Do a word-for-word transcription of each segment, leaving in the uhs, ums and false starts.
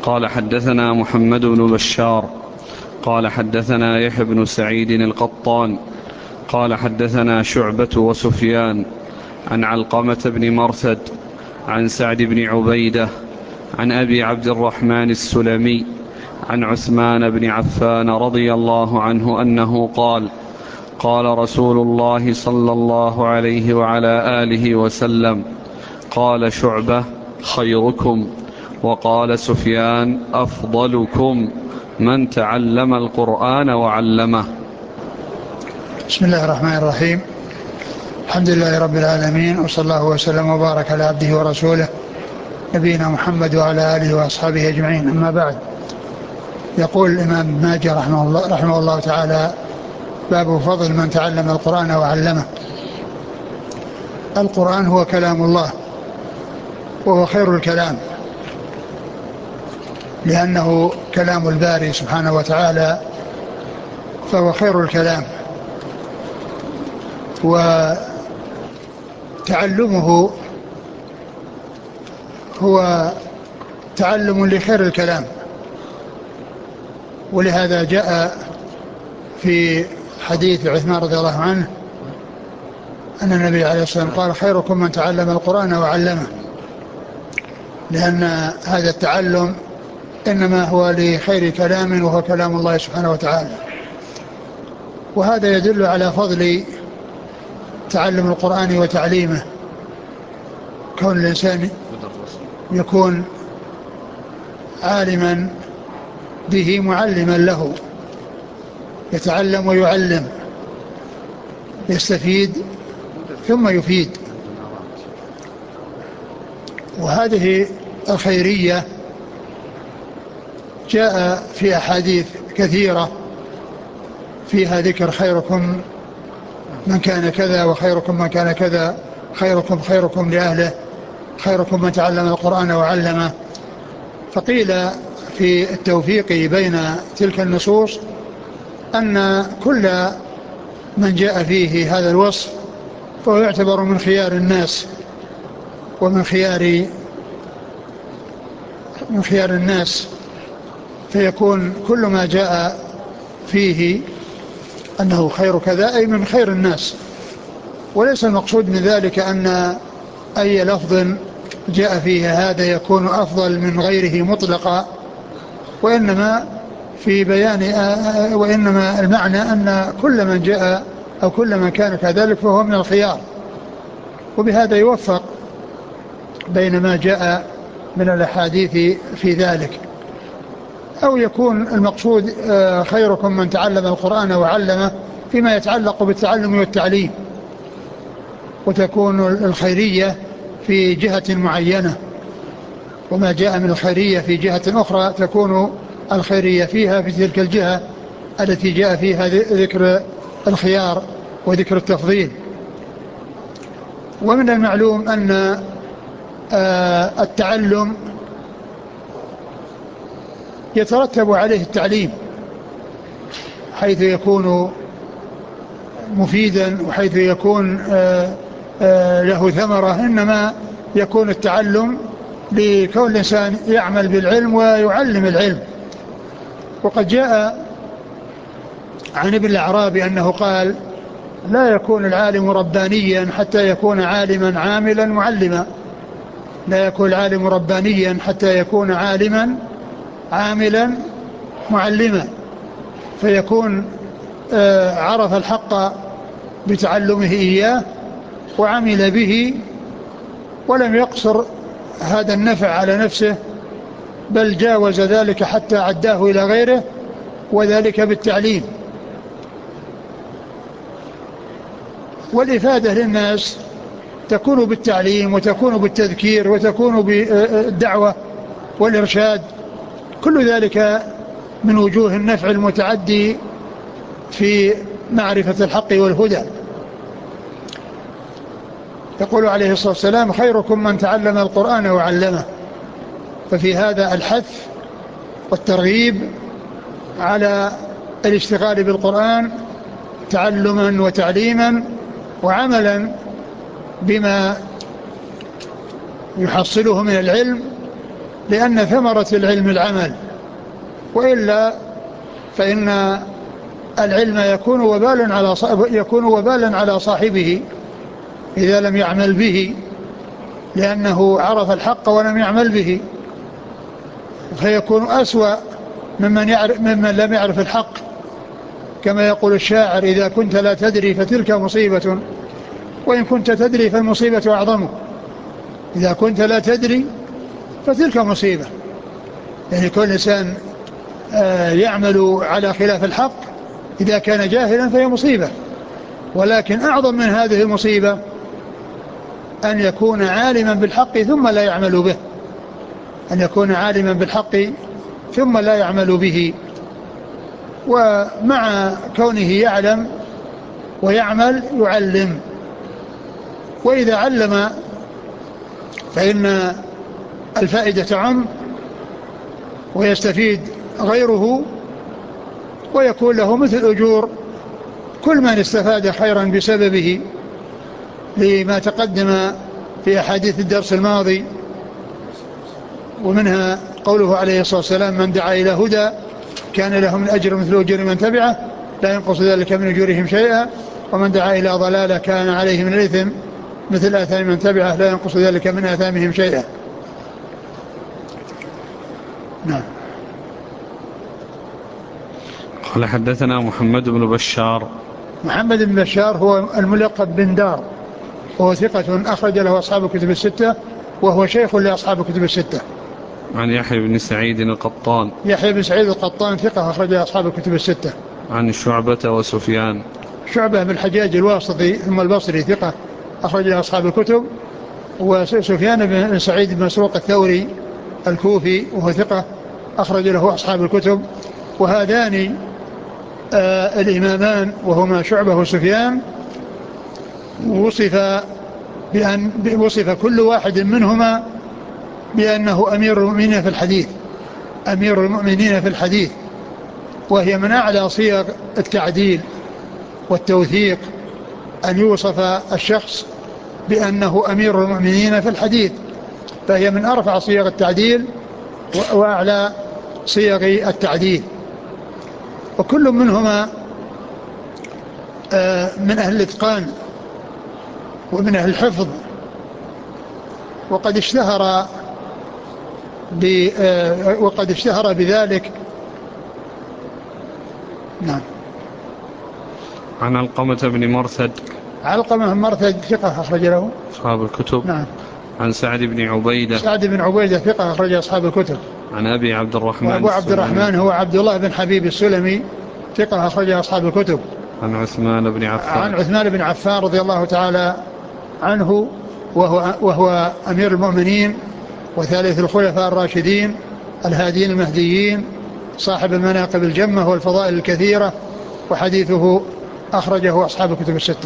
قال حدثنا محمد بن بشار قال حدثنا يحيى بن سعيد القطان قال حدثنا شعبة وسفيان عن علقمة بن مرثد عن سعد بن عبيدة عن أبي عبد الرحمن السلمي عن عثمان بن عفان رضي الله عنه أنه قال قال رسول الله صلى الله عليه وعلى آله وسلم قال شعبة خيركم، وقال سفيان أفضلكم من تعلم القرآن وعلمه. بسم الله الرحمن الرحيم. الحمد لله رب العالمين، وصلى الله وسلم وبارك على عبده ورسوله نبينا محمد وعلى آله وأصحابه أجمعين. أما بعد، يقول الإمام ابن ماجه رحمه الله, رحمه الله تعالى: باب فضل من تعلم القرآن وعلمه. القرآن هو كلام الله، وهو خير الكلام، لأنه كلام الباري سبحانه وتعالى، فهو خير الكلام. وتعلمه هو تعلم لخير الكلام، ولهذا جاء في حديث عثمان رضي الله عنه أن النبي عليه الصلاة والسلام قال: خيركم من تعلم القرآن وعلمه، لأن هذا التعلم إنما هو لخير كلام، وهو كلام الله سبحانه وتعالى. وهذا يدل على فضل تعلم القرآن وتعليمه، كون الإنسان يكون عالما به معلما له، يتعلم ويعلم، يستفيد ثم يفيد. وهذه الخيرية جاء في أحاديث كثيرة فيها ذكر خيركم من كان كذا، وخيركم من كان كذا، خيركم خيركم لأهله، خيركم من تعلم القرآن وعلمه. فقيل في التوفيق بين تلك النصوص أن كل من جاء فيه هذا الوصف فهو يعتبر من خيار الناس، ومن خيار من خيار الناس، فيكون كل ما جاء فيه أنه خير كذا أي من خير الناس. وليس المقصود من ذلك أن أي لفظ جاء فيه هذا يكون أفضل من غيره مطلقا، وإنما في بيان وإنما المعنى أن كل من جاء أو كل من كان كذلك فهو من الخيار. وبهذا يوفق بين ما جاء من الأحاديث في ذلك. أو يكون المقصود خيركم من تعلم القرآن وعلمه فيما يتعلق بالتعلم والتعليم، وتكون الخيرية في جهة معينة، وما جاء من الخيرية في جهة أخرى تكون الخيرية فيها في تلك الجهة التي جاء فيها ذكر الخيار وذكر التفضيل. ومن المعلوم أن التعلم يترتب عليه التعليم، حيث يكون مفيدا وحيث يكون له ثمرة. إنما يكون التعلم لكون الإنسان يعمل بالعلم ويعلم العلم. وقد جاء عن ابن الأعرابي أنه قال: لا يكون العالم ربانيا حتى يكون عالما عاملا معلما. لا يكون العالم ربانيا حتى يكون عالما عاملا معلما، فيكون عرف الحق بتعلمه إياه وعمل به، ولم يقصر هذا النفع على نفسه، بل جاوز ذلك حتى عداه إلى غيره، وذلك بالتعليم. والإفادة للناس تكون بالتعليم، وتكون بالتذكير، وتكون بالدعوة والإرشاد، كل ذلك من وجوه النفع المتعدي في معرفة الحق والهدى. يقول عليه الصلاة والسلام: خيركم من تعلم القرآن وعلمه. ففي هذا الحث والترغيب على الاشتغال بالقرآن تعلما وتعليما وعملا بما يحصله من العلم، لأن ثمرة العلم العمل، وإلا فإن العلم يكون وبالا على يكون وبالا على صاحبه إذا لم يعمل به، لأنه عرف الحق ولم يعمل به، فيكون أسوأ ممن, يعرف ممن لم يعرف الحق. كما يقول الشاعر: إذا كنت لا تدري فتلك مصيبة، وإن كنت تدري فالمصيبة أعظم. إذا كنت لا تدري فتلك مصيبة، يعني كل إنسان يعمل على خلاف الحق إذا كان جاهلا فهي مصيبة. ولكن أعظم من هذه المصيبة أن يكون عالما بالحق ثم لا يعمل به، أن يكون عالما بالحق ثم لا يعمل به. ومع كونه يعلم ويعمل يعلم، وإذا علم فإن الفائدة تعم ويستفيد غيره، ويكون له مثل أجور كل من استفاد خيرا بسببه، لما تقدم في أحاديث الدرس الماضي، ومنها قوله عليه الصلاة والسلام: من دعا إلى هدى كان له من أجر مثل أجر من تبعه لا ينقص ذلك من أجورهم شيئا، ومن دعا إلى ضلالة كان عليه من الإثم مثل آثام من تبعه لا ينقص ذلك من آثامهم شيئا. نعم. قال حدثنا محمد بن بشار. محمد بن بشار هو الملقب بن دار، وهو ثقة أخرج له أصحاب الكتب الستة، وهو شيخ لأصحاب الكتب الستة. عن يحيى بن سعيد القطان. يحيى بن سعيد القطان ثقة أخرج له أصحاب الكتب الستة. عن شعبة وسفيان. شعبة بن الحجاج الواسطي ثم البصري ثقة أخرج له أصحاب الكتب. وسفيان بن سعيد بن مسروق الثوري الكوفي وهو ثقة أخرج له أصحاب الكتب. وهذان آه الإمامان وهما شعبة وسفيان وصف بأن وصف كل واحد منهما بأنه أمير المؤمنين في الحديث، أمير المؤمنين في الحديث، وهي من أعلى صيغ التعديل والتوثيق أن يوصف الشخص بأنه أمير المؤمنين في الحديث، فهي من أرفع صيغ التعديل وأعلى صيغ التعديل. وكل منهما من أهل الإتقان ومن أهل الحفظ، وقد اشتهر وقد اشتهر بذلك. نعم. عن علقمة بن مرثد. علقمة بن مرثد ثقة أخرج له أصحاب الكتب. نعم. عن سعد بن عبيدة. سعد بن عبيدة ثقة أخرج أصحاب الكتب. عن أبي عبد الرحمن. وأبو عبد الرحمن هو عبد الله بن حبيب السلمي ثقة أخرج أصحاب الكتب. عن عثمان بن عفان. عن عثمان بن عفان رضي الله تعالى عنه، وهو, وهو أمير المؤمنين وثالث الخلفاء الراشدين الهادين المهديين، صاحب المناقب الجمة والفضائل الكثيرة، وحديثه أخرجه أصحاب الكتب الستة.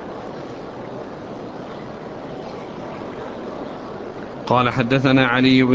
قال حدثنا علي بن